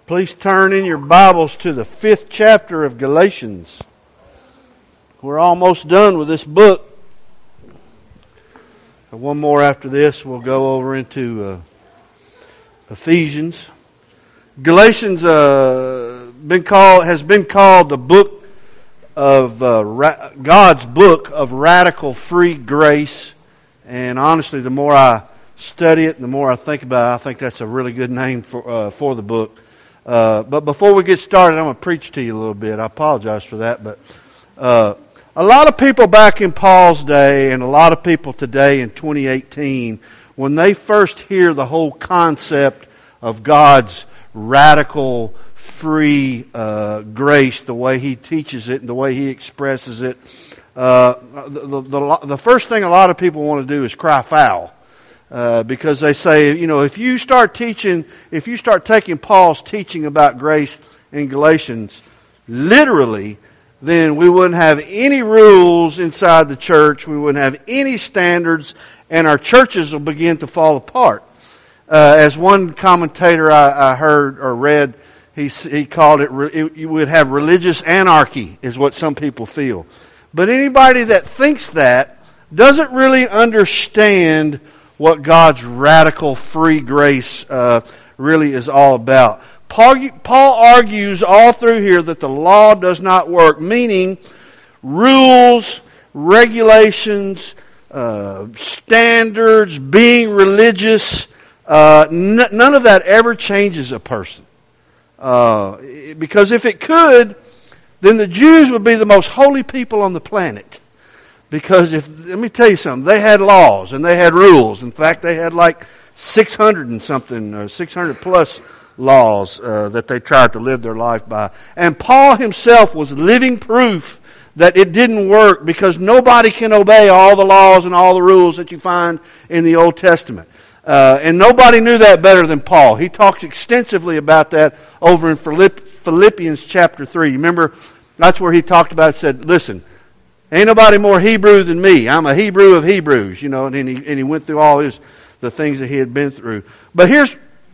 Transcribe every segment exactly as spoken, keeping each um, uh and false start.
Please turn in your Bibles to the fifth chapter of Galatians. We're almost done with this book. One more after this, we'll go over into uh, Ephesians. Galatians uh, been called has been called the book of uh, ra- God's book of radical free grace. And honestly, the more I study it, the more I think about it, I think that's a really good name for uh, for the book. Uh, but before we get started, I'm going to preach to you a little bit. I apologize for that, but uh, a lot of people back in Paul's day and a lot of people today in twenty eighteen, when they first hear the whole concept of God's radical free uh, grace, the way He teaches it and the way He expresses it, uh, the, the, the first thing a lot of people want to do is cry foul. Uh, because they say, you know, if you start teaching, if you start taking Paul's teaching about grace in Galatians literally, then we wouldn't have any rules inside the church, we wouldn't have any standards, and our churches will begin to fall apart. Uh, as one commentator I, I heard or read, he he called it, it, you would have religious anarchy, is what some people feel. But anybody that thinks that doesn't really understand what God's radical free grace uh, really is all about. Paul, Paul argues all through here that the law does not work, meaning rules, regulations, uh, standards, being religious, uh, n- none of that ever changes a person. Uh, because if it could, then the Jews would be the most holy people on the planet. Because if, let me tell you something, they had laws and they had rules. In fact, they had like six hundred and something, or six hundred plus laws uh, that they tried to live their life by. And Paul himself was living proof that it didn't work, because nobody can obey all the laws and all the rules that you find in the Old Testament. Uh, and nobody knew that better than Paul. He talks extensively about that over in Philippians chapter three. Remember, that's where he talked about it, said, listen, ain't nobody more Hebrew than me. I'm a Hebrew of Hebrews, you know, and he and he went through all his the things that he had been through. But here's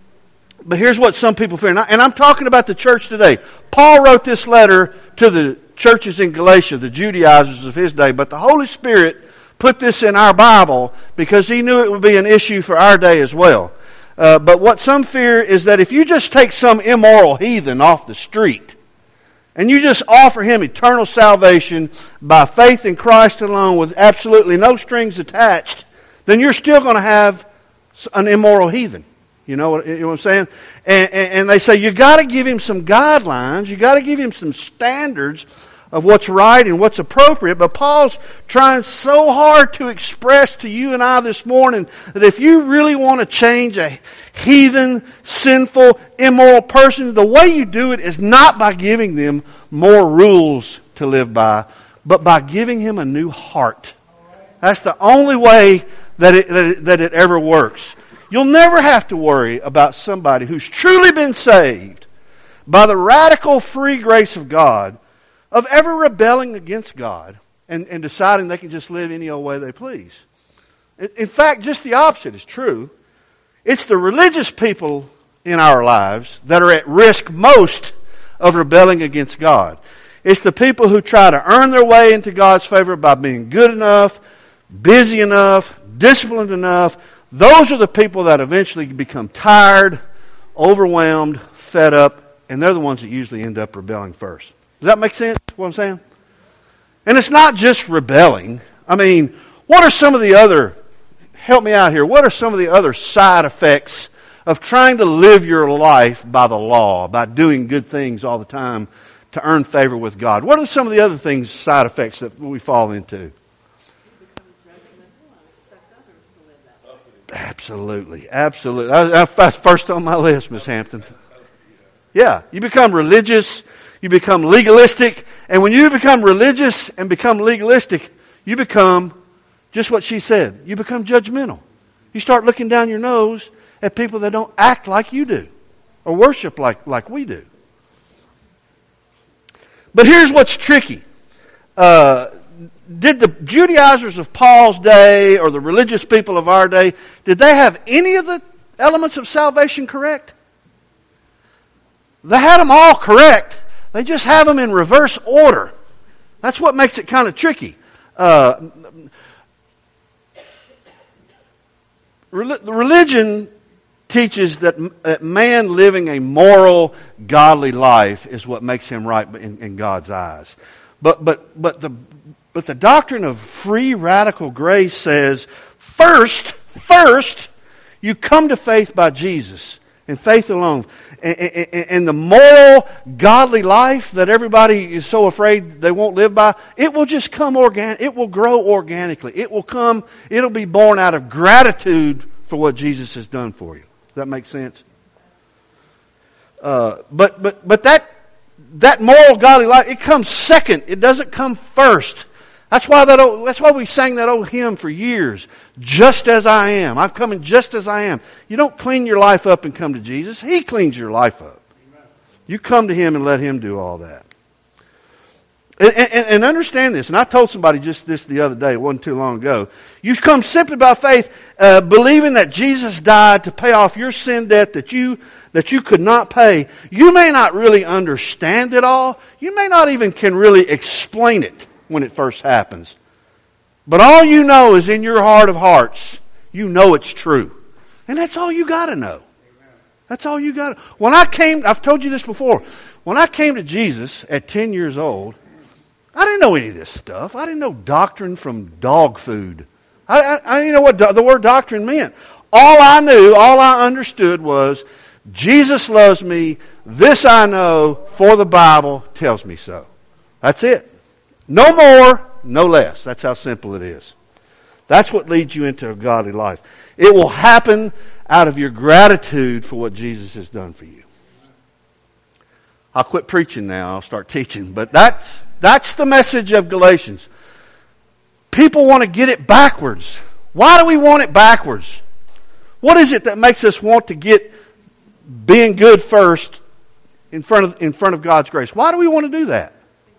but here's what some people fear, and, I, and I'm talking about the church today. Paul wrote this letter to the churches in Galatia, the Judaizers of his day, but the Holy Spirit put this in our Bible because He knew it would be an issue for our day as well. Uh, but what some fear is that if you just take some immoral heathen off the street, and you just offer him eternal salvation by faith in Christ alone with absolutely no strings attached, then you're still going to have an immoral heathen. You know what, you know what I'm saying? And, and, and they say you got to give him some guidelines, you got to give him some standards of what's right and what's appropriate. But Paul's trying so hard to express to you and I this morning that if you really want to change a heathen, sinful, immoral person, the way you do it is not by giving them more rules to live by, but by giving him a new heart. That's the only way that it, that it, that it ever works. You'll never have to worry about somebody who's truly been saved by the radical free grace of God of ever rebelling against God and, and deciding they can just live any old way they please. In fact, just the opposite is true. It's the religious people in our lives that are at risk most of rebelling against God. It's the people who try to earn their way into God's favor by being good enough, busy enough, disciplined enough. Those are the people that eventually become tired, overwhelmed, fed up, and they're the ones that usually end up rebelling first. Does that make sense, what I'm saying? And it's not just rebelling. I mean, what are some of the other, help me out here, what are some of the other side effects of trying to live your life by the law, by doing good things all the time to earn favor with God? What are some of the other things, side effects that we fall into? Absolutely, absolutely. That's first on my list, Miss Hampton. Yeah, you become religious, you become legalistic, and when you become religious and become legalistic, you become just what she said. You become judgmental. You start looking down your nose at people that don't act like you do or worship like, like we do. But here's what's tricky. Uh, did the Judaizers of Paul's day or the religious people of our day, did they have any of the elements of salvation correct? They had them all correct. They just have them in reverse order. That's what makes it kind of tricky. Uh, religion teaches that, that man living a moral, godly life is what makes him right in, in God's eyes. But but but the but the doctrine of free radical grace says first, first you come to faith by Jesus and faith alone. And, and, and the moral, godly life that everybody is so afraid they won't live by, it will just come organic. It will grow organically. It will come. It'll be born out of gratitude for what Jesus has done for you. Does that make sense? Uh, but but but that that moral, godly life, it comes second. It doesn't come first. That's why that old, that's why we sang that old hymn for years. Just as I am. I'm coming just as I am. You don't clean your life up and come to Jesus. He cleans your life up. Amen. You come to Him and let Him do all that. And, and, and understand this, and I told somebody just this the other day, it wasn't too long ago. You come simply by faith, uh, believing that Jesus died to pay off your sin debt that you that you could not pay. You may not really understand it all. You may not even can really explain it when it first happens. But all you know is in your heart of hearts, you know it's true. And that's all you got to know. That's all you got to. When I came, I've told you this before, when I came to Jesus at ten years old, I didn't know any of this stuff. I didn't know doctrine from dog food. I, I, I didn't know what do, the word doctrine meant. All I knew, all I understood was, Jesus loves me, this I know, for the Bible tells me so. That's it. No more, no less. That's how simple it is. That's what leads you into a godly life. It will happen out of your gratitude for what Jesus has done for you. I'll quit preaching now. I'll start teaching. But that's, that's the message of Galatians. People want to get it backwards. Why do we want it backwards? What is it that makes us want to get being good first in front of, in front of God's grace? Why do we want to do that?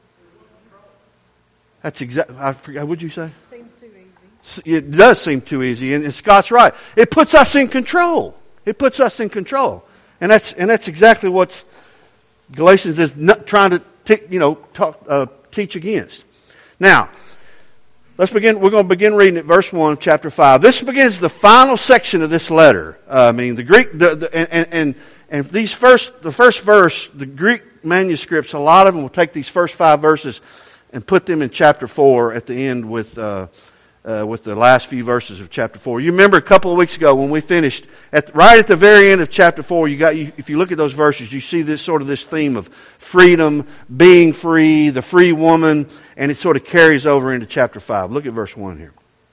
That's exactly, I forgot, what'd you say? Seems too easy. It does seem too easy, and Scott's right. It puts us in control. It puts us in control. And that's and that's exactly what Galatians is not trying to t- you know talk, uh, teach against. Now, let's begin. We're going to begin reading at verse one of chapter five. This begins the final section of this letter. Uh, I mean, the Greek, the, the, and, and and these first, the first verse, the Greek manuscripts, a lot of them will take these first five verses and put them in chapter four at the end with uh, uh, with the last few verses of chapter four. You remember a couple of weeks ago when we finished, at right at the very end of chapter four, you got you, if you look at those verses, you see this sort of this theme of freedom, being free, the free woman, and it sort of carries over into chapter five. Look at verse one here.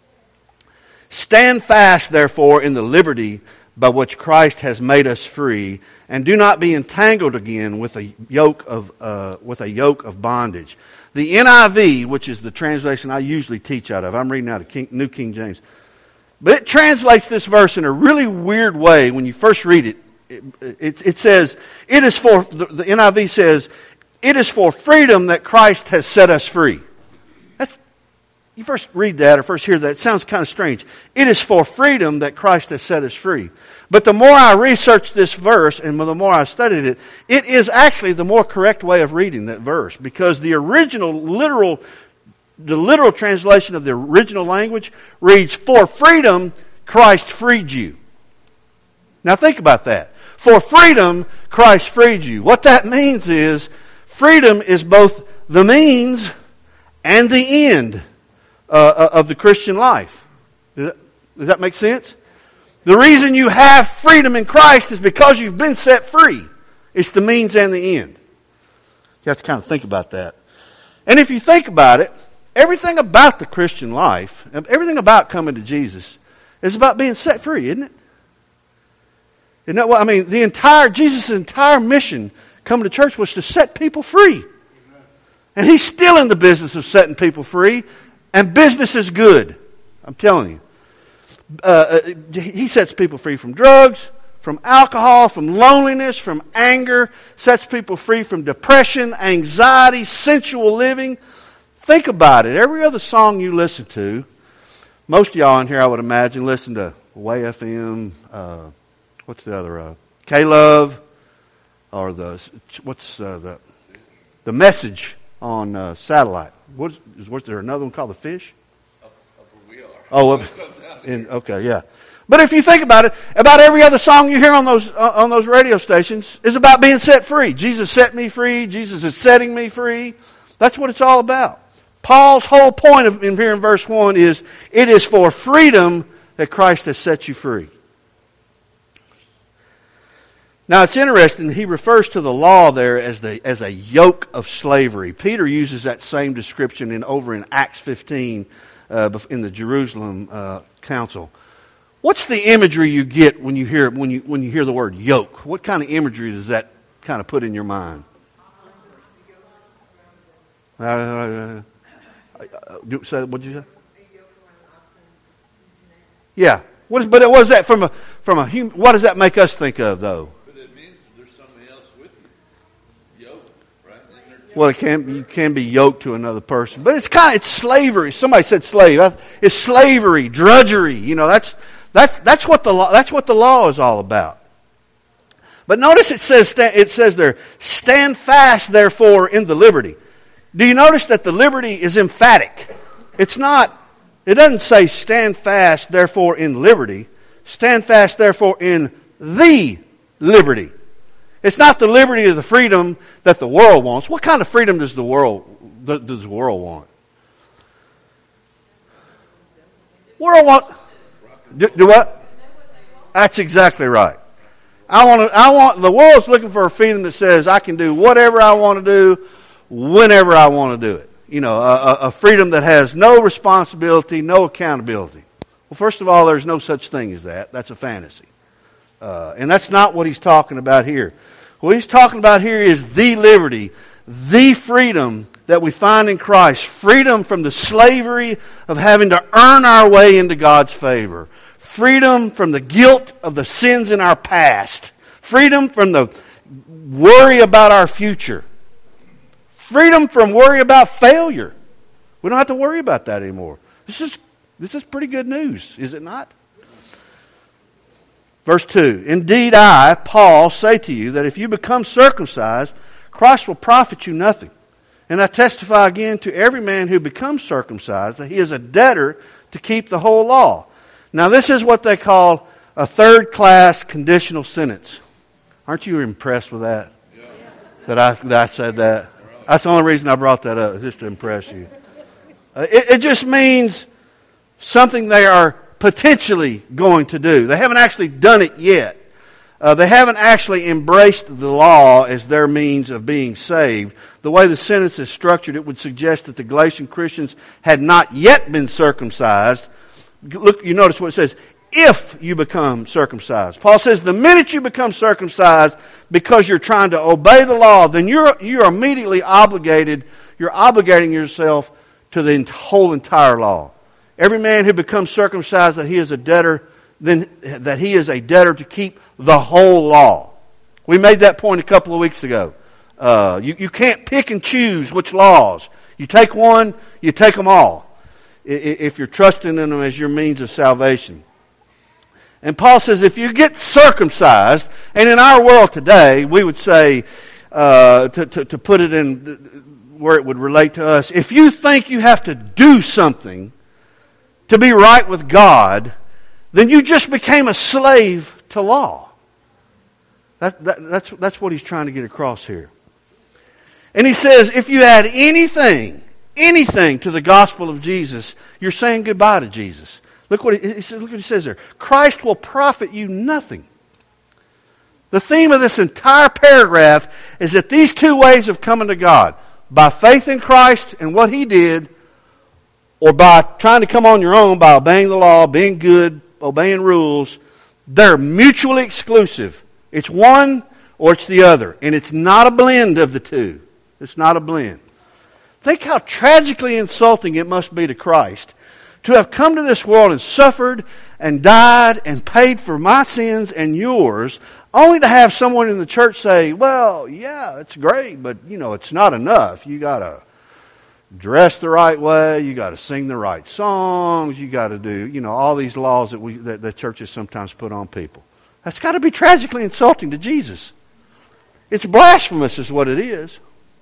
Stand fast, therefore, in the liberty by which Christ has made us free, and do not be entangled again with a yoke of uh, with a yoke of bondage. The N I V, which is the translation I usually teach out of, I'm reading out of King, New King James, but it translates this verse in a really weird way. When you first read it, it, it, it says, "It is for," the, the N I V says, "It is for freedom that Christ has set us free." That's, you first read that or first hear that, it sounds kind of strange. It is for freedom that Christ has set us free. But the more I researched this verse and the more I studied it, it is actually the more correct way of reading that verse, because the original literal, the literal translation of the original language reads, "For freedom, Christ freed you." Now think about that. For freedom, Christ freed you. What that means is, freedom is both the means and the end uh, of the Christian life. Does that, does that make sense? The reason you have freedom in Christ is because you've been set free. It's the means and the end. You have to kind of think about that. And if you think about it, everything about the Christian life, everything about coming to Jesus, is about being set free, isn't it? Isn't that what I mean? The entire Jesus' entire mission coming to church was to set people free. And He's still in the business of setting people free, and business is good. I'm telling you. Uh, he sets people free from drugs, from alcohol, from loneliness, from anger, sets people free from depression, anxiety, sensual living. Think about it. Every other song you listen to, most of y'all in here, I would imagine, listen to W A F M, uh, what's the other, uh, K-Love, or the what's uh, the the message on uh, satellite. What, was there another one called the fish? Up, up where we are. Oh, up, in, okay, yeah. But if you think about it, about every other song you hear on those uh, on those radio stations is about being set free. Jesus set me free. Jesus is setting me free. That's what it's all about. Paul's whole point of, in here in verse one is, it is for freedom that Christ has set you free. Now it's interesting, he refers to the law there as the as a yoke of slavery. Peter uses that same description in over in Acts fifteen uh, in the Jerusalem uh, council. What's the imagery you get when you hear when you when you hear the word yoke? What kind of imagery does that kind of put in your mind? Uh, uh, uh, so what'd you say? Yeah. What is, but what is that from a from a human? What does that make us think of, though? Well, it can you can be yoked to another person, but it's kind of it's slavery. Somebody said slave. It's slavery, drudgery. You know, that's that's that's what the law, that's what the law is all about. But notice it says it says there, stand fast, therefore, in the liberty. Do you notice that the liberty is emphatic? It's not. It doesn't say stand fast, therefore, in liberty. Stand fast, therefore, in the liberty. It's not the liberty or the freedom that the world wants. What kind of freedom does the world does the world want? World want do, do what? That's exactly right. I want to, I want the world's looking for a freedom that says I can do whatever I want to do, whenever I want to do it. You know, a, a freedom that has no responsibility, no accountability. Well, first of all, there's no such thing as that. That's a fantasy. Uh, and that's not what he's talking about here. What he's talking about here is the liberty, the freedom that we find in Christ. Freedom from the slavery of having to earn our way into God's favor. Freedom from the guilt of the sins in our past. Freedom from the worry about our future. Freedom from worry about failure. We don't have to worry about that anymore. This is this is pretty good news, is it not? Verse two, indeed I, Paul, say to you that if you become circumcised, Christ will profit you nothing. And I testify again to every man who becomes circumcised that he is a debtor to keep the whole law. Now this is what they call a third-class conditional sentence. Aren't you impressed with that? Yeah. That I that I said that? That's the only reason I brought that up, just to impress you. Uh, it, it just means something they are potentially going to do. They haven't actually done it yet. Uh, they haven't actually embraced the law as their means of being saved. The way the sentence is structured, it would suggest that the Galatian Christians had not yet been circumcised. Look, you notice what it says, if you become circumcised. Paul says the minute you become circumcised because you're trying to obey the law, then you're you're immediately obligated, you're obligating yourself to the whole entire law. Every man who becomes circumcised that he is a debtor, then that he is a debtor to keep the whole law. We made that point a couple of weeks ago. Uh, you, you can't pick and choose which laws. You take one, you take them all. If you're trusting in them as your means of salvation. And Paul says if you get circumcised, and in our world today, we would say, uh, to, to, to put it in where it would relate to us, if you think you have to do something to be right with God, then you just became a slave to law. That, that, that's, that's what he's trying to get across here. And he says, if you add anything, anything to the gospel of Jesus, you're saying goodbye to Jesus. Look what he, he says, look what he says there. Christ will profit you nothing. The theme of this entire paragraph is that these two ways of coming to God, by faith in Christ and what He did, or by trying to come on your own by obeying the law, being good, obeying rules, they're mutually exclusive. It's one or it's the other. And it's not a blend of the two. It's not a blend. Think how tragically insulting it must be to Christ to have come to this world and suffered and died and paid for my sins and yours, only to have someone in the church say, well, yeah, it's great, but, you know, it's not enough. You got to dress the right way, you got to sing the right songs, you got to do, you know, all these laws that we that the churches sometimes put on people. That's got to be tragically insulting to Jesus. It's blasphemous is what it is.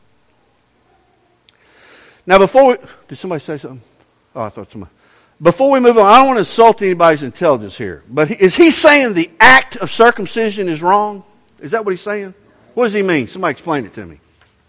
Now before we... Did somebody say something? Oh, I thought somebody... Before we move on, I don't want to insult anybody's intelligence here. But is he saying the act of circumcision is wrong? Is that what he's saying? What does he mean? Somebody explain it to me.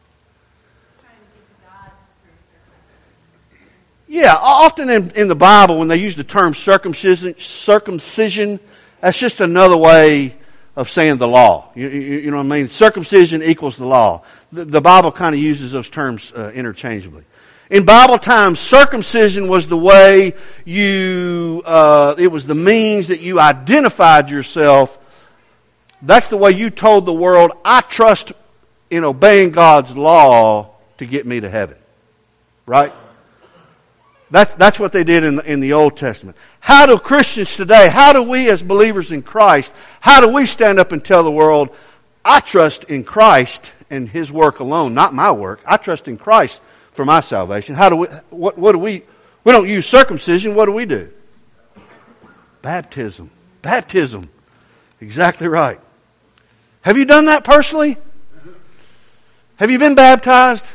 Yeah, often in, in the Bible when they use the term circumcision, circumcision, that's just another way of saying the law. You, you, you know what I mean? Circumcision equals the law. The, the Bible kind of uses those terms uh, interchangeably. In Bible times, circumcision was the way you, uh, it was the means that you identified yourself. That's the way you told the world, I trust in obeying God's law to get me to heaven. Right? That's, that's what they did in, in the Old Testament. How do Christians today, how do we as believers in Christ, how do we stand up and tell the world, I trust in Christ and His work alone, not my work. I trust in Christ for my salvation. How do we, what, what do we, we don't use circumcision, what do we do? Baptism. Baptism. Exactly right. Have you done that personally? Have you been baptized?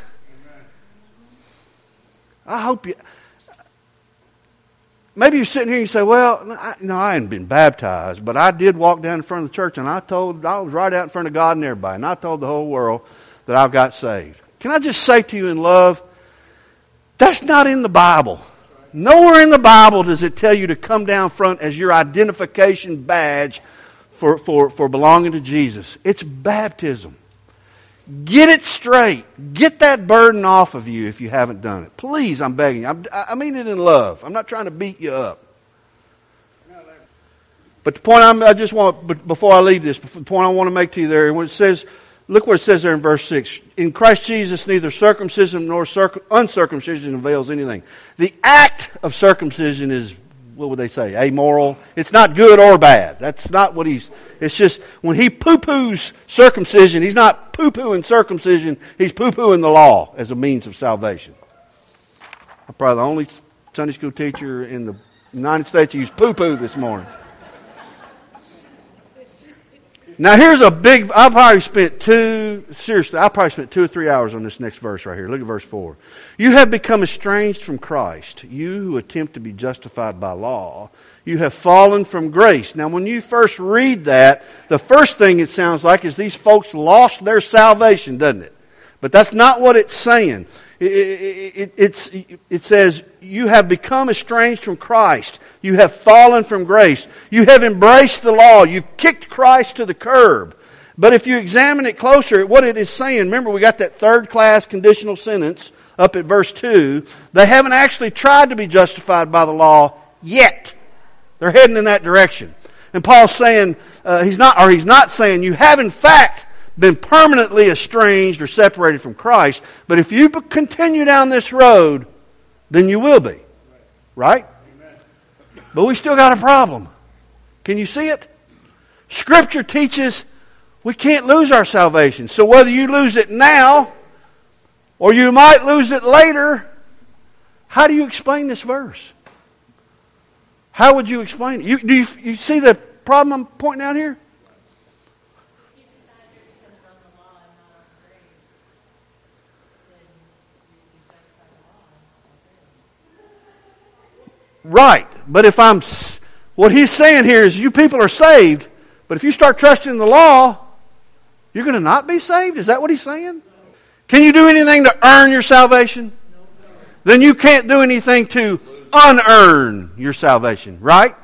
I hope you... Maybe you're sitting here and you say, well, I, no, I hadn't been baptized, but I did walk down in front of the church and I told, I was right out in front of God and everybody, and I told the whole world that I've got saved. Can I just say to you in love, that's not in the Bible. Nowhere in the Bible does it tell you to come down front as your identification badge for, for, for belonging to Jesus. It's baptism. Get it straight. Get that burden off of you if you haven't done it. Please, I'm begging you. I'm, I mean it in love. I'm not trying to beat you up. But the point I'm, I just want, but before I leave this, the point I want to make to you there, when it says, look what it says there in verse six. In Christ Jesus, neither circumcision nor circum, uncircumcision avails anything. The act of circumcision is, what would they say, amoral. It's not good or bad. That's not what he's... It's just, when he poo-poos circumcision, he's not poo-pooing circumcision, he's poo-pooing the law as a means of salvation. I'm probably the only Sunday school teacher in the United States who used poo-poo this morning. Now here's a big... I probably spent two... Seriously, I probably spent two or three hours on this next verse right here. Look at verse four. You have become estranged from Christ, you who attempt to be justified by law. You have fallen from grace. Now when you first read that, the first thing it sounds like is these folks lost their salvation, doesn't it? But that's not what it's saying. It, it, it, it's, it says, you have become estranged from Christ. You have fallen from grace. You have embraced the law. You've kicked Christ to the curb. But if you examine it closer, what it is saying, remember we got that third class conditional sentence up at verse two. They haven't actually tried to be justified by the law yet. They're heading in that direction. And Paul's saying, uh, he's not, or he's not saying, you have in fact been permanently estranged or separated from Christ, but if you continue down this road, then you will be. Right? But we still got a problem. Can you see it? Scripture teaches we can't lose our salvation. So whether you lose it now or you might lose it later, how do you explain this verse? How would you explain it? You, do you, you see the problem I'm pointing out here? Right. But if I'm... What he's saying here is you people are saved, but if you start trusting in the law, you're going to not be saved? Is that what he's saying? Can you do anything to earn your salvation? Then you can't do anything to unearn your salvation, right?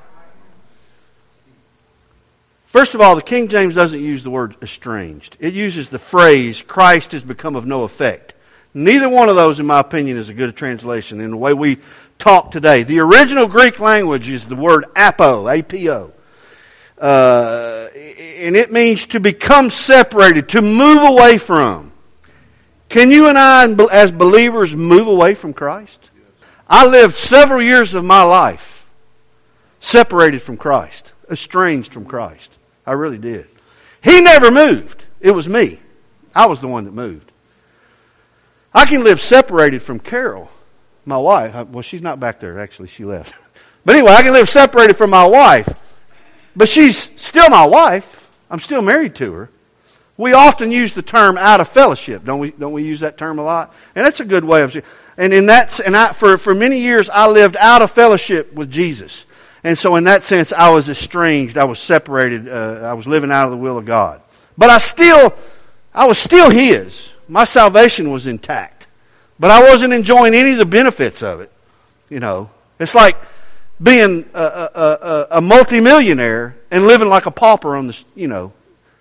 First of all, the King James doesn't use the word estranged. It uses the phrase, Christ has become of no effect. Neither one of those, in my opinion, is a good translation in the way we talk today. The original Greek language is the word apo, A P O. Uh, and it means to become separated, to move away from. Can you and I, as believers, move away from Christ? I lived several years of my life separated from Christ, estranged from Christ. I really did. He never moved. It was me. I was the one that moved. I can live separated from Carol, my wife. Well, she's not back there. Actually, she left. But anyway, I can live separated from my wife. But she's still my wife. I'm still married to her. We often use the term out of fellowship, don't we? Don't we use that term a lot? And that's a good way of. And in that, and I, for for many years, I lived out of fellowship with Jesus, and so in that sense, I was estranged. I was separated. Uh, I was living out of the will of God. But I still, I was still His. My salvation was intact, but I wasn't enjoying any of the benefits of it. You know, it's like being a, a, a, a multimillionaire and living like a pauper on the, you know.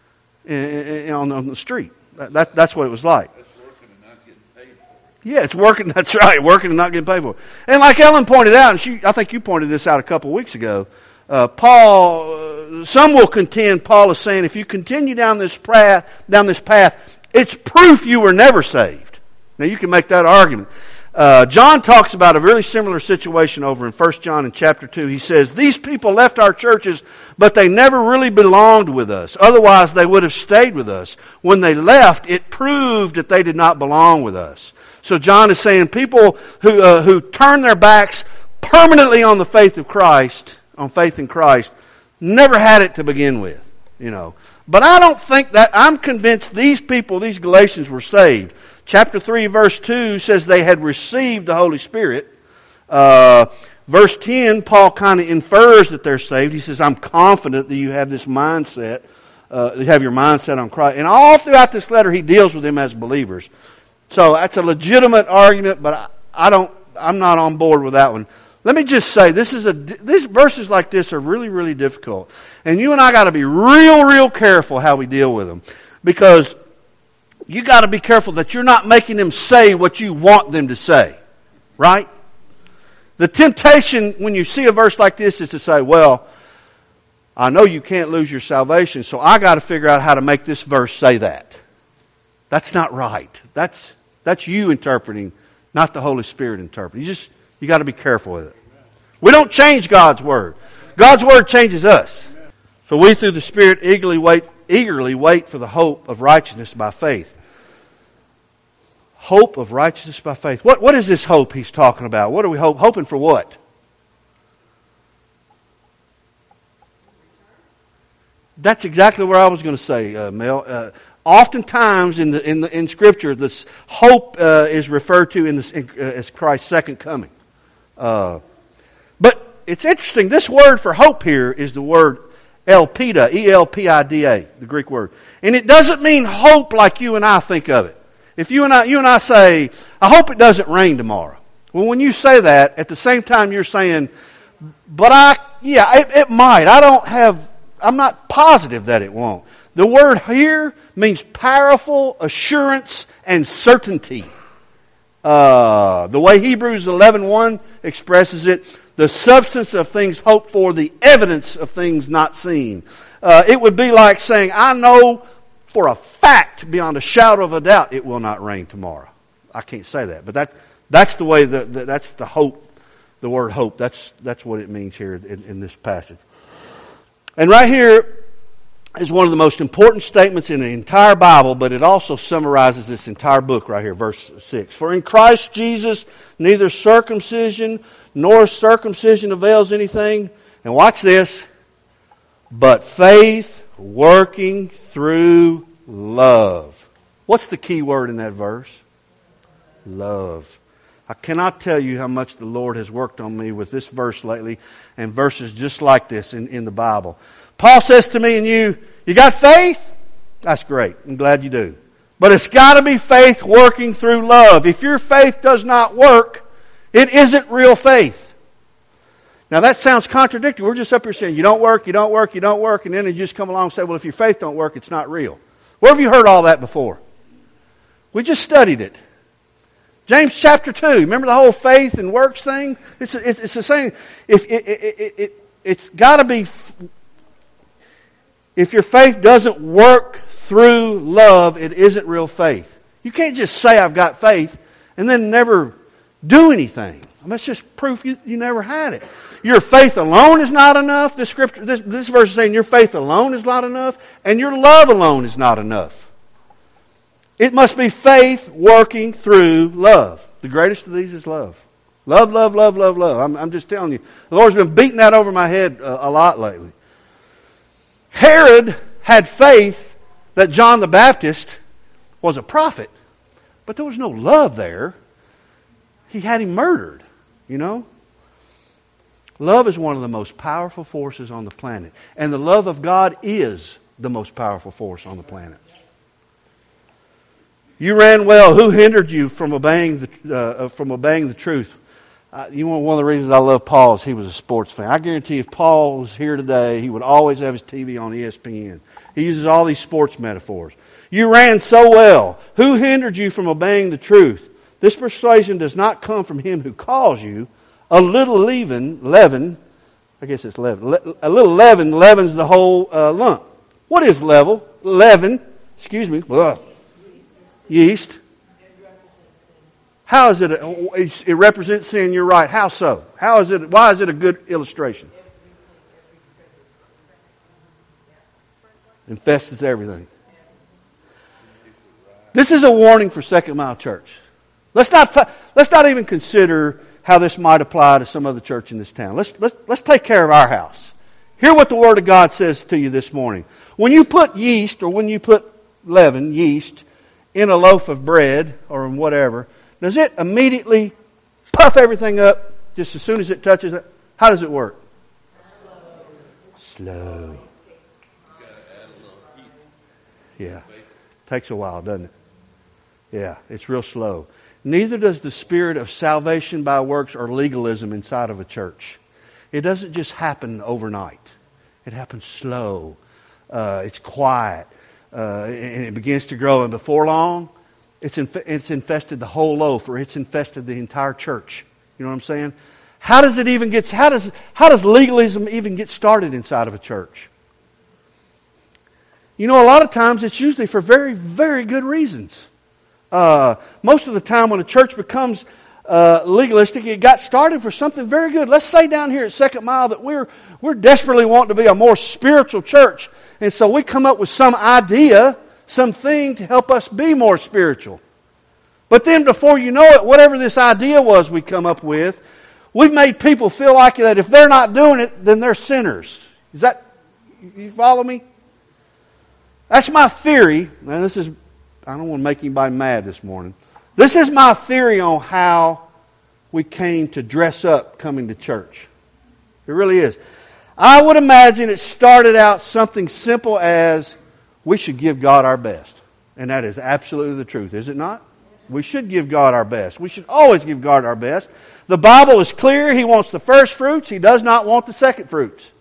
On, on the street. That, that, that's what it was like. That's working and not getting paid for it. Yeah, it's working. That's right, working and not getting paid for it. And like Ellen pointed out, and she, I think you pointed this out a couple of weeks ago, uh, Paul, uh, some will contend, Paul is saying, if you continue down this path, down this path, it's proof you were never saved. Now you can make that argument. Uh, John talks about a really similar situation over in First John in chapter two. He says, these people left our churches, but they never really belonged with us. Otherwise, they would have stayed with us. When they left, it proved that they did not belong with us. So John is saying people who uh, who turn their backs permanently on the faith of Christ, on faith in Christ, never had it to begin with. You know. But I don't think that, I'm convinced these people, these Galatians, were saved. Chapter three, verse two says they had received the Holy Spirit. Uh, verse ten, Paul kind of infers that they're saved. He says, I'm confident that you have this mindset, uh, you have your mindset on Christ. And all throughout this letter, he deals with them as believers. So that's a legitimate argument, but I, I don't, I'm not on board with that one. Let me just say, this is a, these verses like this are really, really difficult. And you and I got to be real, real careful how we deal with them. Because you got to be careful that you're not making them say what you want them to say. Right? The temptation when you see a verse like this is to say, well, I know you can't lose your salvation, so I got to figure out how to make this verse say that. That's not right. That's that's you interpreting, not the Holy Spirit interpreting. You just you got to be careful with it. We don't change God's Word. God's Word changes us. So we through the Spirit eagerly wait eagerly wait for the hope of righteousness by faith. Hope of righteousness by faith. What what is this hope he's talking about? What are we hope, hoping for what? That's exactly where I was going to say, uh, Mel. Uh, oftentimes in the in the in Scripture, this hope uh, is referred to in this in, uh, as Christ's second coming. Uh, but it's interesting. This word for hope here is the word elpida, E L P I D A, the Greek word, and it doesn't mean hope like you and I think of it. If you and I you and I say, "I hope it doesn't rain tomorrow," well, when you say that, at the same time you're saying, "But I, yeah, it, it might. I don't have." I'm not positive that it won't. The word here means powerful assurance and certainty. Uh, the way Hebrews eleven one expresses it, the substance of things hoped for, the evidence of things not seen. Uh, it would be like saying, I know for a fact, beyond a shadow of a doubt, it will not rain tomorrow. I can't say that, but that that's the way, the, the, that's the hope, the word hope. That's, that's what it means here in, in this passage. And right here is one of the most important statements in the entire Bible, but it also summarizes this entire book right here, verse six. For in Christ Jesus, neither circumcision nor circumcision avails anything. And watch this. But faith working through love. What's the key word in that verse? Love. I cannot tell you how much the Lord has worked on me with this verse lately and verses just like this in, in the Bible. Paul says to me and you, you got faith? That's great. I'm glad you do. But it's got to be faith working through love. If your faith does not work, it isn't real faith. Now that sounds contradictory. We're just up here saying, you don't work, you don't work, you don't work, and then you just come along and say, well, if your faith don't work, it's not real. Where have you heard all that before? We just studied it. James chapter two. Remember the whole faith and works thing? It's it's, it's the same. If it, it, it, it it's got to be. If your faith doesn't work through love, it isn't real faith. You can't just say I've got faith and then never do anything. I mean, that's just proof you, you never had it. Your faith alone is not enough. This scripture, this, this verse is saying your faith alone is not enough, and your love alone is not enough. It must be faith working through love. The greatest of these is love. Love, love, love, love, love. I'm, I'm just telling you. The Lord's been beating that over my head a, a lot lately. Herod had faith that John the Baptist was a prophet, but there was no love there. He had him murdered, you know. Love is one of the most powerful forces on the planet. And the love of God is the most powerful force on the planet. You ran well. Who hindered you from obeying the uh, from obeying the truth? Uh, you know, one of the reasons I love Paul is he was a sports fan. I guarantee if Paul was here today, he would always have his T V on E S P N. He uses all these sports metaphors. You ran so well. Who hindered you from obeying the truth? This persuasion does not come from him who calls you. A little leaven, leaven, I guess it's leaven. Le- a little leaven leavens the whole uh, lump. What is level? Leaven, excuse me. Ugh. Yeast. How is it? A, it represents sin. You're right. How so? How is it? Why is it a good illustration? Infests everything. This is a warning for Second Mile Church. Let's not let's not even consider how this might apply to some other church in this town. Let's let's let's take care of our house. Hear what the Word of God says to you this morning. When you put yeast, or when you put leaven, yeast, in a loaf of bread or in whatever, does it immediately puff everything up just as soon as it touches it? How does it work? Slow. Yeah. Takes a while, doesn't it? Yeah, it's real slow. Neither does the spirit of salvation by works or legalism inside of a church. It doesn't just happen overnight. It happens slow. Uh, it's quiet. Uh, and it begins to grow. And before long, it's, inf- it's infested the whole loaf, or it's infested the entire church. You know what I'm saying? How does it even get, how does, how does legalism even get started inside of a church? You know, a lot of times it's usually for very, very good reasons. Uh, most of the time when a church becomes uh, legalistic, it got started for something very good. Let's say down here at Second Mile that we're we're desperately wanting to be a more spiritual church. And so we come up with some idea, something to help us be more spiritual. But then before you know it, whatever this idea was we come up with, we've made people feel like that if they're not doing it, then they're sinners. Is that, you follow me? That's my theory. Now this is, I don't want to make anybody mad this morning. This is my theory on how we came to dress up coming to church. It really is. I would imagine it started out something simple as we should give God our best. And that is absolutely the truth, is it not? We should give God our best. We should always give God our best. The Bible is clear. He wants the first fruits. He does not want the second fruits.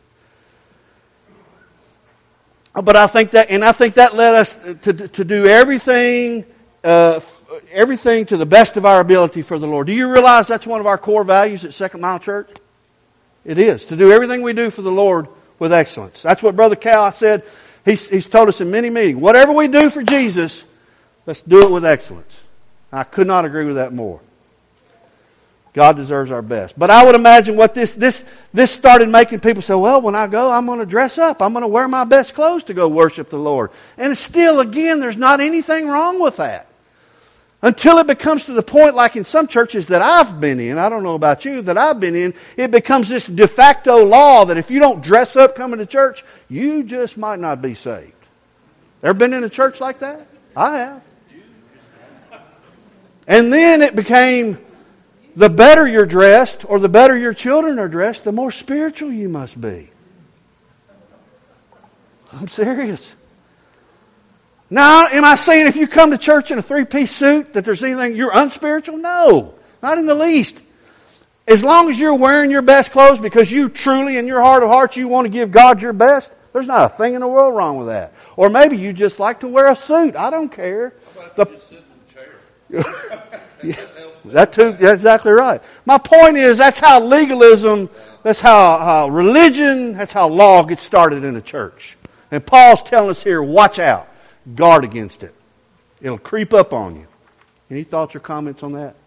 But I think that, and I think that led us to, to do everything, uh, everything to the best of our ability for the Lord. Do you realize that's one of our core values at Second Mile Church? It is, to do everything we do for the Lord with excellence. That's what Brother Cal said. He's, he's told us in many meetings. Whatever we do for Jesus, let's do it with excellence. I could not agree with that more. God deserves our best. But I would imagine what this this this started making people say, well, when I go, I'm going to dress up. I'm going to wear my best clothes to go worship the Lord. And still, again, there's not anything wrong with that. Until it becomes to the point, like in some churches that I've been in, I don't know about you, that I've been in, it becomes this de facto law that if you don't dress up coming to church, you just might not be saved. Ever been in a church like that? I have. And then it became, the better you're dressed, or the better your children are dressed, the more spiritual you must be. I'm serious. Now, am I saying if you come to church in a three-piece suit that there's anything, you're unspiritual? No, not in the least. As long as you're wearing your best clothes because you truly, in your heart of hearts, you want to give God your best, there's not a thing in the world wrong with that. Or maybe you just like to wear a suit. I don't care. How about The, you just sit in the chair? yeah, that too, that's exactly right. My point is, that's how legalism, that's how, how religion, that's how law gets started in a church. And Paul's telling us here, watch out. Guard against it. It'll creep up on you. Any thoughts or comments on that?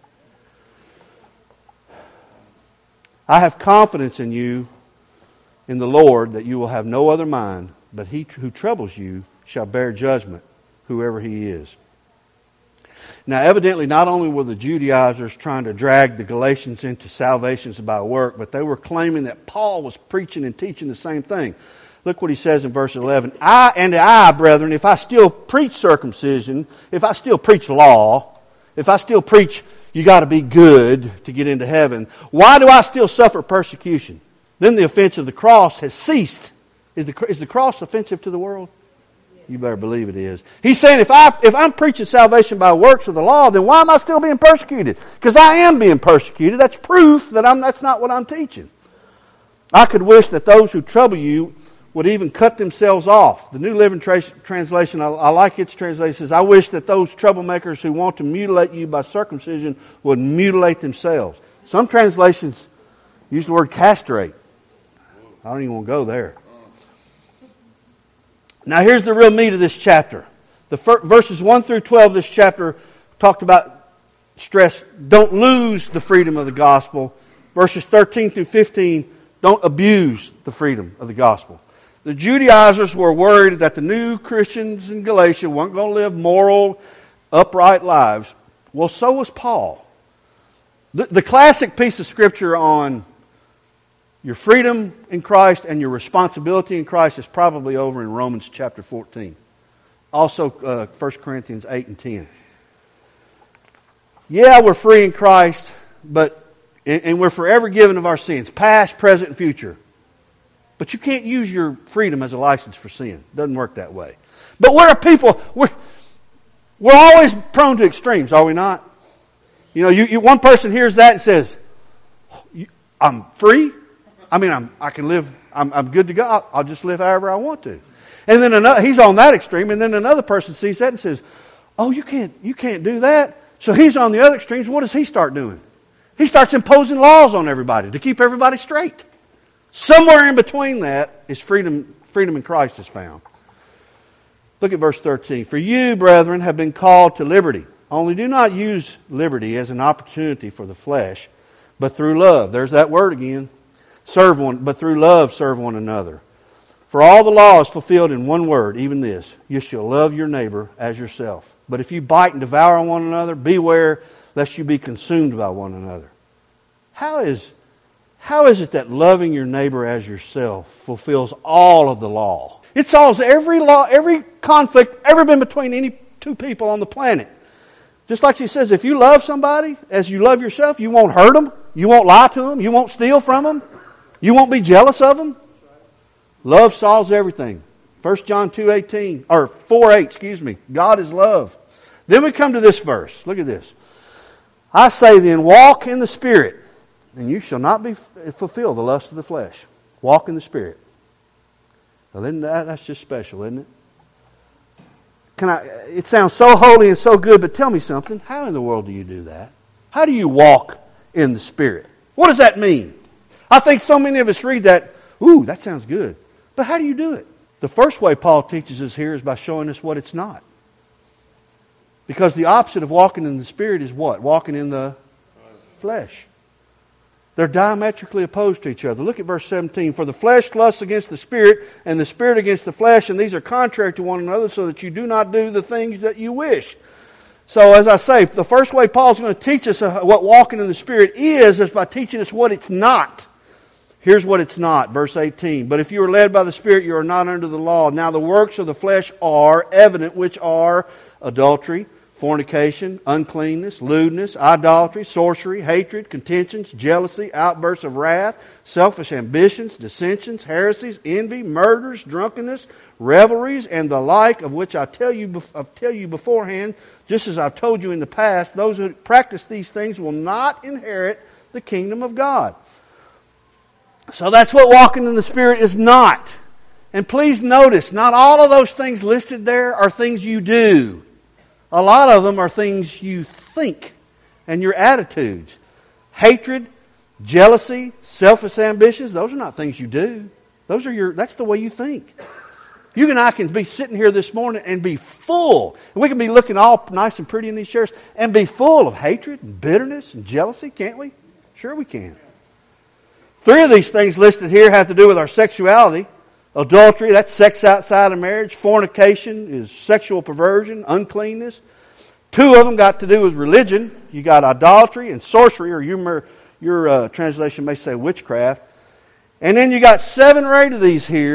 I have confidence in you, in the Lord, that you will have no other mind, but he who troubles you shall bear judgment, whoever he is. Now, evidently, not only were the Judaizers trying to drag the Galatians into salvation by work, but they were claiming that Paul was preaching and teaching the same thing. Look what he says in verse eleven. I and I, brethren, if I still preach circumcision, if I still preach law, if I still preach you got to be good to get into heaven, why do I still suffer persecution? Then the offense of the cross has ceased. Is the, is the cross offensive to the world? You better believe it is. He's saying if, I, if I'm preaching salvation by works of the law, then why am I still being persecuted? Because I am being persecuted. That's proof that I'm, that's not what I'm teaching. I could wish that those who trouble you would even cut themselves off. The New Living Tra- Translation, I, I like its translation, says, I wish that those troublemakers who want to mutilate you by circumcision would mutilate themselves. Some translations use the word castrate. I don't even want to go there. Now here's the real meat of this chapter. The first, verses one through twelve of this chapter talked about stress, don't lose the freedom of the gospel. Verses thirteen through fifteen, don't abuse the freedom of the gospel. The Judaizers were worried that the new Christians in Galatia weren't going to live moral, upright lives. Well, so was Paul. The, the classic piece of scripture on your freedom in Christ and your responsibility in Christ is probably over in Romans chapter fourteen. Also, uh, First Corinthians eight and ten. Yeah, we're free in Christ, but and, and we're forever given of our sins, past, present, and future. But you can't use your freedom as a license for sin. It doesn't work that way. But we're a people, we're, we're always prone to extremes, are we not? You know, you, you one person hears that and says, I'm free. I mean, I'm, I can live, I'm, I'm good to go. I'll, I'll just live however I want to. And then another, he's on that extreme, and then another person sees that and says, oh, you can't, you can't do that. So he's on the other extremes. What does he start doing? He starts imposing laws on everybody to keep everybody straight. Somewhere in between that is freedom, freedom in Christ is found. Look at verse thirteen. For you, brethren, have been called to liberty. Only do not use liberty as an opportunity for the flesh, but through love. There's that word again. Serve one, but through love serve one another. For all the law is fulfilled in one word, even this: you shall love your neighbor as yourself. But if you bite and devour on one another, beware lest you be consumed by one another. How is How is it that loving your neighbor as yourself fulfills all of the law? It solves every law, every conflict ever been between any two people on the planet. Just like she says, if you love somebody as you love yourself, you won't hurt them, you won't lie to them, you won't steal from them, you won't be jealous of them. Love solves everything. First John two eighteen, or four eight, excuse me. God is love. Then we come to this verse. Look at this. I say then, walk in the Spirit, and you shall not be fulfill the lust of the flesh. Walk in the Spirit. Well, isn't that, that's just special, isn't it? Can I? It sounds so holy and so good, but tell me something. How in the world do you do that? How do you walk in the Spirit? What does that mean? I think so many of us read that, ooh, that sounds good. But how do you do it? The first way Paul teaches us here is by showing us what it's not. Because the opposite of walking in the Spirit is what? Walking in the flesh. They're diametrically opposed to each other. Look at verse seventeen. For the flesh lusts against the Spirit, and the Spirit against the flesh, and these are contrary to one another, so that you do not do the things that you wish. So as I say, the first way Paul's going to teach us what walking in the Spirit is, is by teaching us what it's not. Here's what it's not, verse eighteen. But if you are led by the Spirit, you are not under the law. Now the works of the flesh are evident, which are adultery, fornication, uncleanness, lewdness, idolatry, sorcery, hatred, contentions, jealousy, outbursts of wrath, selfish ambitions, dissensions, heresies, envy, murders, drunkenness, revelries, and the like, of which I tell you, I tell you beforehand, just as I've told you in the past, those who practice these things will not inherit the kingdom of God. So that's what walking in the Spirit is not. And please notice, not all of those things listed there are things you do. A lot of them are things you think and your attitudes. Hatred, jealousy, selfish ambitions, those are not things you do. Those are your that's the way you think. You and I can be sitting here this morning and be full. And we can be looking all nice and pretty in these chairs and be full of hatred and bitterness and jealousy, can't we? Sure we can. Three of these things listed here have to do with our sexuality. Adultery, that's sex outside of marriage. Fornication is sexual perversion, uncleanness. Two of them got to do with religion. You got idolatry and sorcery, or your, your uh, translation may say witchcraft. And then you got seven or eight of these here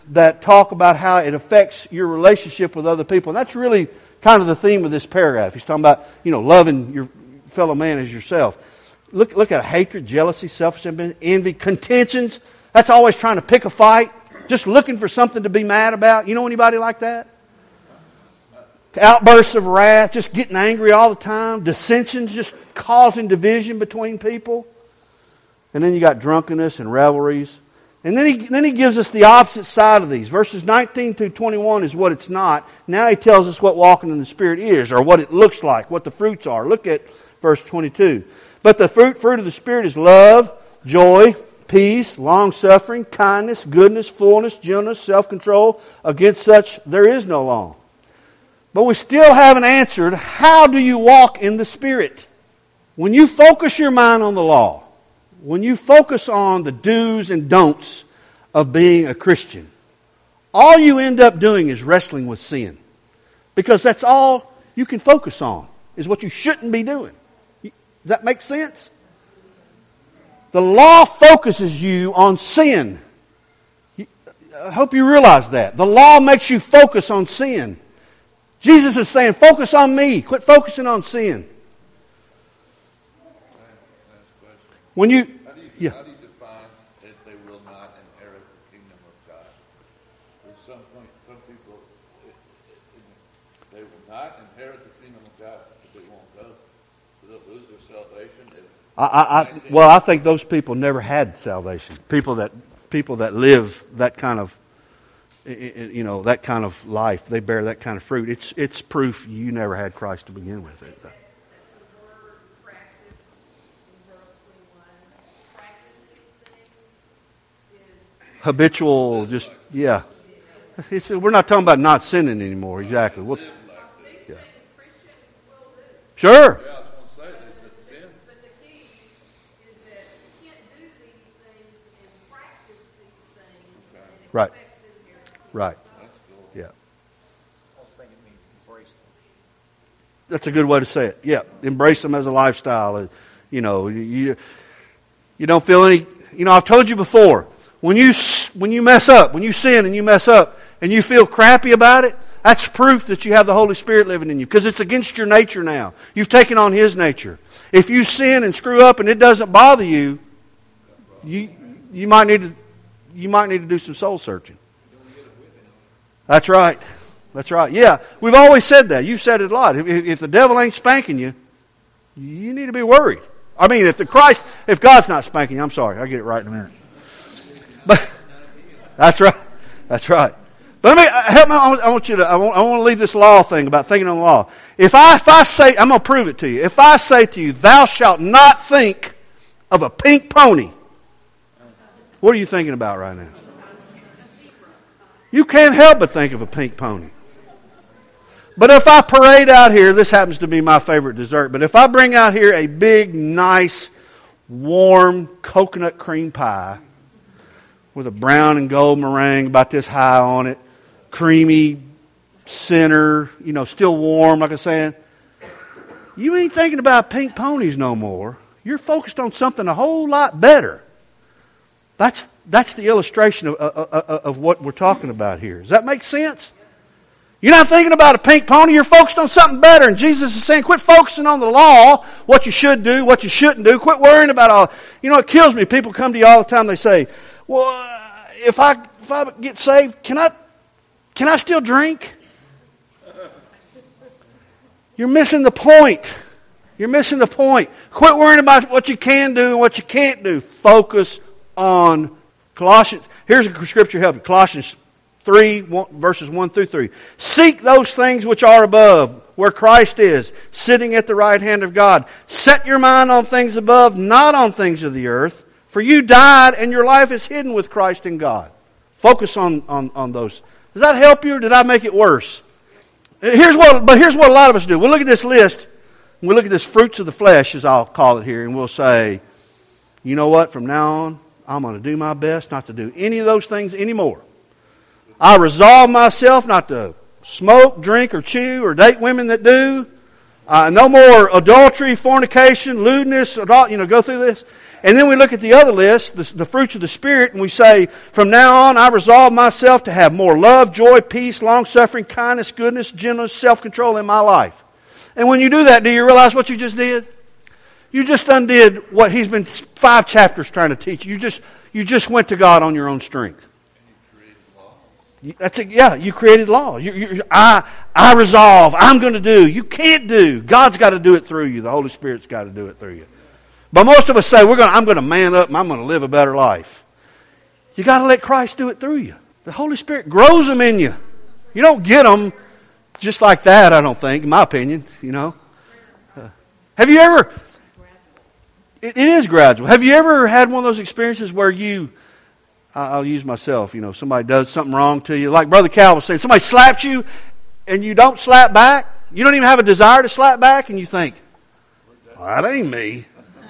that talk about how it affects your relationship with other people. And that's really kind of the theme of this paragraph. He's talking about, you know, loving your fellow man as yourself. Look, look at hatred, jealousy, selfishness, envy, contentions. That's always trying to pick a fight, just looking for something to be mad about. You know anybody like that? Outbursts of wrath, just getting angry all the time. Dissensions, just causing division between people. And then you got drunkenness and revelries. And then he, then he gives us the opposite side of these. Verses nineteen through twenty-one is what it's not. Now he tells us what walking in the Spirit is, or what it looks like, what the fruits are. Look at verse twenty-two. But the fruit, fruit of the Spirit is love, joy, peace, long-suffering, kindness, goodness, fullness, gentleness, self-control. Against such there is no law. But we still haven't answered, how do you walk in the Spirit? When you focus your mind on the law, when you focus on the do's and don'ts of being a Christian, all you end up doing is wrestling with sin. Because that's all you can focus on, is what you shouldn't be doing. Does that make sense? The law focuses you on sin. I hope you realize that. The law makes you focus on sin. Jesus is saying, focus on me. Quit focusing on sin. When you, How do you, yeah. how do you define that they will not inherit the kingdom of God? At some point, some people, it, it, they will not inherit the kingdom of God, but they won't go. So they'll lose their salvation. If I, I, I, well, I think those people never had salvation. People that people that live that kind of, you know, that kind of life, they bear that kind of fruit. It's it's proof you never had Christ to begin with. Habitual, just yeah. It's, we're not talking about not sinning anymore. Exactly. What, yeah. Sure. Yeah, I was going to say that, that sin. But the key is that you can't do these things and practice these things and expect Right. to inherit them. Right. That's cool. Yeah. I was thinking it means embrace them. That's a good way to say it. Yeah. Embrace them as a lifestyle. Uh, You know, you you don't feel any. You know, I've told you before. When you when you mess up, when you sin and you mess up, and you feel crappy about it, that's proof that you have the Holy Spirit living in you, because it's against your nature now. You've taken on His nature. If you sin and screw up and it doesn't bother you, you you might need to you might need to do some soul searching. That's right. That's right. Yeah, we've always said that. You've said it a lot. If, if the devil ain't spanking you, you need to be worried. I mean, if the Christ, if God's not spanking you, I'm sorry, I'll get it right in a minute. But that's right. That's right. But let me help me. I want you to. I want, I want to leave this law thing about thinking on the law. If I if I say, I'm going to prove it to you. If I say to you, "Thou shalt not think of a pink pony," what are you thinking about right now? You can't help but think of a pink pony. But if I parade out here, this happens to be my favorite dessert. But if I bring out here a big, nice, warm coconut cream pie with a brown and gold meringue about this high on it, creamy center, you know, still warm, like I was saying, you ain't thinking about pink ponies no more. You're focused on something a whole lot better. That's that's the illustration of, of, of what we're talking about here. Does that make sense? You're not thinking about a pink pony. You're focused on something better. And Jesus is saying, quit focusing on the law, what you should do, what you shouldn't do. Quit worrying about all. You know, it kills me. People come to you all the time. They say, well, if I if I get saved, can I can I still drink? You're missing the point. You're missing the point. Quit worrying about what you can do and what you can't do. Focus on Colossians. Here's a scripture help you. Colossians three, verses one through three. Seek those things which are above, where Christ is, sitting at the right hand of God. Set your mind on things above, not on things of the earth. For you died, and your life is hidden with Christ in God. Focus on, on, on those. Does that help you, or did I make it worse? Here's what, but here's what a lot of us do. We'll look at this list, and we'll look at this fruits of the flesh, as I'll call it here, and we'll say, you know what, from now on, I'm going to do my best not to do any of those things anymore. I resolve myself not to smoke, drink, or chew, or date women that do. Uh, no more adultery, fornication, lewdness, adult, you know, go through this. And then we look at the other list, the, the fruits of the Spirit, and we say, from now on I resolve myself to have more love, joy, peace, long-suffering, kindness, goodness, gentleness, self-control in my life. And when you do that, do you realize what you just did? You just undid what he's been five chapters trying to teach you. You just, you just went to God on your own strength. That's it. Yeah, you created law. You, you, I, I resolve. I'm going to do. You can't do. God's got to do it through you. The Holy Spirit's got to do it through you. But most of us say, "We're going. I'm going to man up and I'm going to live a better life." You got to let Christ do it through you. The Holy Spirit grows them in you. You don't get them just like that. I don't think, in my opinion. You know. Uh, have you ever? It, it is gradual. Have you ever had one of those experiences where you? I'll use myself. You know, somebody does something wrong to you, like Brother Cal was saying. Somebody slaps you, and you don't slap back. You don't even have a desire to slap back, and you think, well, "That ain't me."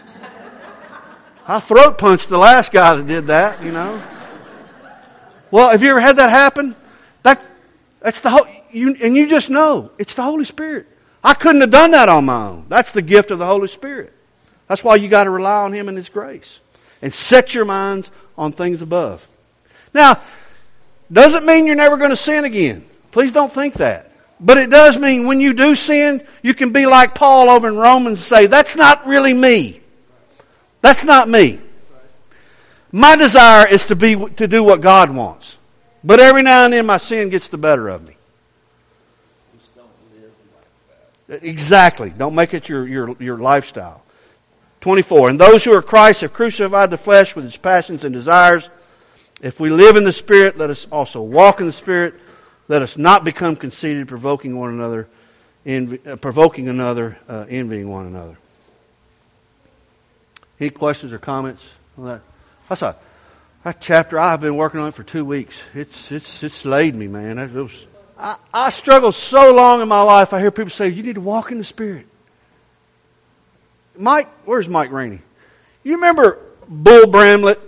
I throat punched the last guy that did that, you know. Well, have you ever had that happen? That, that's the whole, you, and you just know it's the Holy Spirit. I couldn't have done that on my own. That's the gift of the Holy Spirit. That's why you got to rely on Him and His grace and set your minds on things above. Now, doesn't mean you're never going to sin again. Please don't think that. But it does mean when you do sin, you can be like Paul over in Romans and say, "That's not really me. That's not me. My desire is to be to do what God wants. But every now and then my sin gets the better of me." Just don't live like that. Exactly. Don't make it your, your, your lifestyle. twenty-four. "And those who are Christ have crucified the flesh with its passions and desires. If we live in the Spirit, let us also walk in the Spirit. Let us not become conceited, provoking one another, envy, uh, provoking another, uh, envying one another." Any questions or comments on that? That's a that chapter. I've been working on it for two weeks. It's it's it's slayed me, man. It was, I, I struggled so long in my life. I hear people say, "You need to walk in the Spirit." Mike, where's Mike Rainey? You remember Bull Bramlett?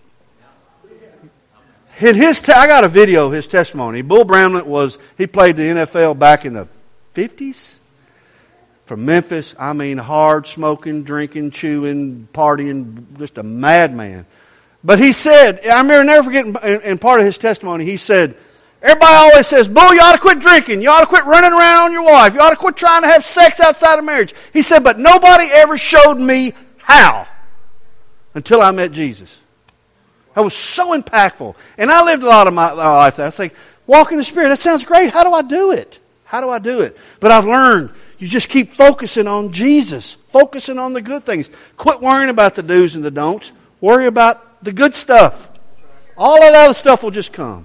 In his, te- I got a video of his testimony. Bull Bramlett was he played the N F L back in the fifties. From Memphis, I mean, hard smoking, drinking, chewing, partying, just a madman. But he said, I remember never forgetting, in part of his testimony, he said, everybody always says, "Bull, you ought to quit drinking. You ought to quit running around on your wife. You ought to quit trying to have sex outside of marriage." He said, "But nobody ever showed me how until I met Jesus." That was so impactful. And I lived a lot of my life that I think, walk in the Spirit, that sounds great. How do I do it? How do I do it? But I've learned, you just keep focusing on Jesus. Focusing on the good things. Quit worrying about the do's and the don'ts. Worry about the good stuff. All that other stuff will just come.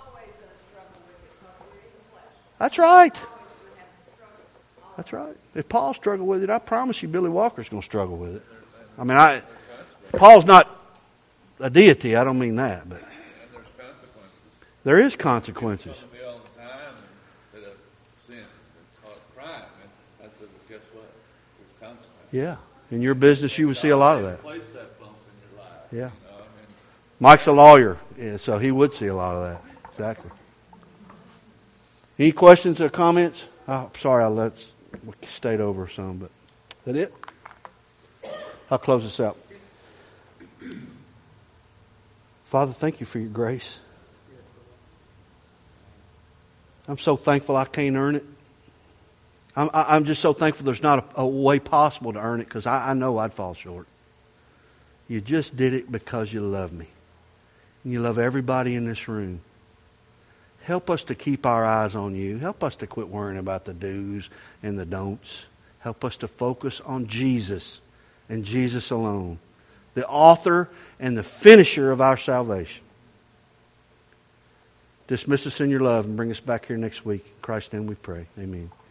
That's right. That's right. If Paul struggled with it, I promise you Billy Walker's going to struggle with it. I mean, I Paul's not a deity. I don't mean that. But And there's consequences. there is consequences. People tell me all the time that have sinned and caused crime. And I said, well, guess what? There's consequences. Yeah. In your business, you would see a lot of that. Place that bump in your life. Yeah. You know, I mean, Mike's a lawyer, yeah, so he would see a lot of that. Exactly. Any questions or comments? Oh, sorry, I let we stayed over some, but is that it? I'll close this out. Father, thank you for your grace. I'm so thankful I can't earn it. I'm, I'm just so thankful there's not a, a way possible to earn it, because I, I know I'd fall short. You just did it because you love me. And you love everybody in this room. Help us to keep our eyes on you. Help us to quit worrying about the do's and the don'ts. Help us to focus on Jesus and Jesus alone, the author and the finisher of our salvation. Dismiss us in your love and bring us back here next week. In Christ's name we pray. Amen.